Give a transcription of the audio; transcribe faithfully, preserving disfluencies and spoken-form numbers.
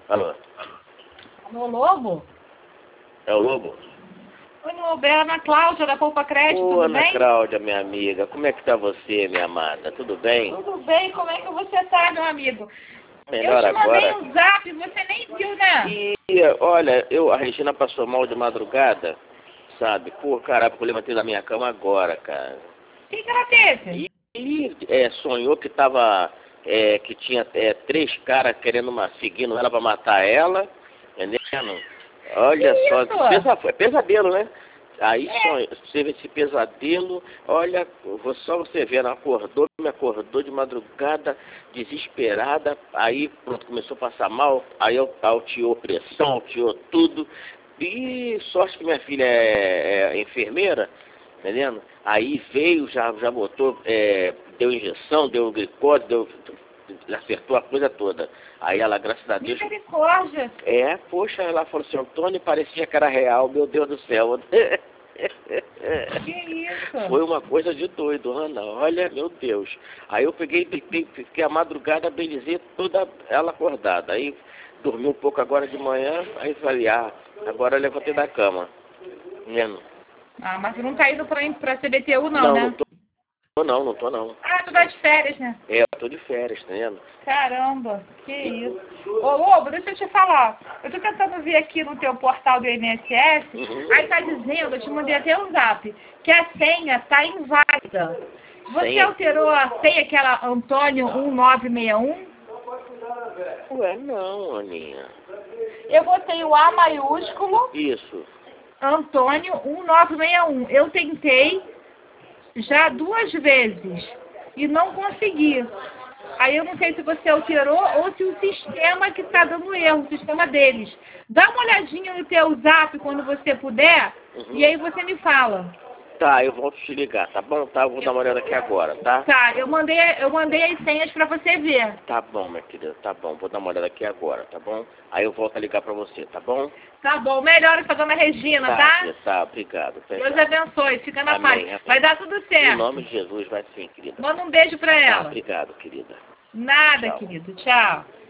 Alô? Alô, Lobo? É o Lobo? Oi, Lobo, é a Ana Cláudia da Poupa Crédito, Ô, tudo Ana bem? Cláudia, minha amiga, como é que tá você, minha amada? Tudo bem? Tudo bem, como é que você tá, meu amigo? Melhor Eu te mandei agora. um zap, você nem viu, né? E, olha, eu, a Regina passou mal de madrugada, sabe? Pô, caraca, eu levantei da minha cama agora, cara. O que, que ela teve? E, e é, sonhou que tava, é, que tinha é, três caras querendo uma, seguindo ela pra matar ela, entendendo? Olha Que só, isso? pesa, é pesadelo, né? Aí É. sonho, você vê esse pesadelo, olha, vou- só você ver, ela acordou, me acordou de madrugada, desesperada, aí pronto, começou a passar mal, aí eu alteou pressão, alteou tudo, e sorte que minha filha é, é enfermeira, entendendo? Aí veio, já, já botou, é, deu injeção, deu glicose, deu, acertou a coisa toda. Aí ela, graças a Deus... Misericórdia. É, poxa, ela falou assim, Antônio, parecia que era real, meu Deus do céu. Que isso? Foi uma coisa de doido, Ana, olha, meu Deus. Aí eu peguei, fiquei, fiquei a madrugada, bem dizer, toda ela acordada. Aí dormi um pouco agora de manhã, aí falei, ah, agora eu levantei da cama. Vendo? Ah, mas você não tá indo pra, pra C B T U não, Não, né? não tô, não, não tô não. Ah, tu tá de férias, né? É, eu tô de férias, tá vendo? Caramba, que isso. Ô, Lobo, deixa eu te falar. Eu tô tentando ver aqui no teu portal do I N S S, Uhum. aí tá dizendo, eu te mandei até um zap, que a senha tá inválida. Você Senha? alterou a senha, aquela Antônio um nove seis um? Ué, não, Aninha. Eu botei o A maiúsculo, Isso. Antônio um nove seis um. Eu tentei já duas vezes e não consegui. Aí eu não sei se você alterou ou se o sistema que está dando erro, o sistema deles. Dá uma olhadinha no teu zap quando você puder, Uhum. e aí você me fala. Tá, eu volto te ligar, tá bom? Tá, eu vou dar uma olhada aqui agora, tá? Tá, eu mandei, eu mandei as senhas para você ver. Tá bom, minha querida, tá bom. Vou dar uma olhada aqui agora, tá bom? Aí eu volto a ligar pra você, tá bom? Tá bom, melhoras pra dona Regina, Tá, tá? querida, tá, obrigado. Até Deus já. abençoe, fica na Amém, paz. amém. Vai dar tudo Em certo. nome de Jesus, vai sim, querida. Manda um beijo pra Tá, ela. obrigado, querida. Nada, Tchau. querido. Tchau.